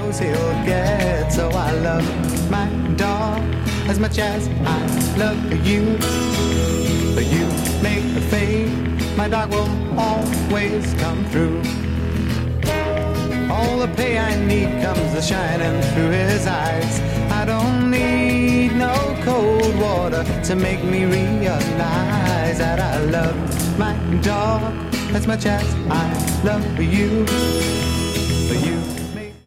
knows he'll get. So I love my dog as much as I love you. You make the fade, my dog will always come through. All the pay I need comes a-shining through his eyes. I don't need no cold water to make me realize that I love my dog as much as I love you. You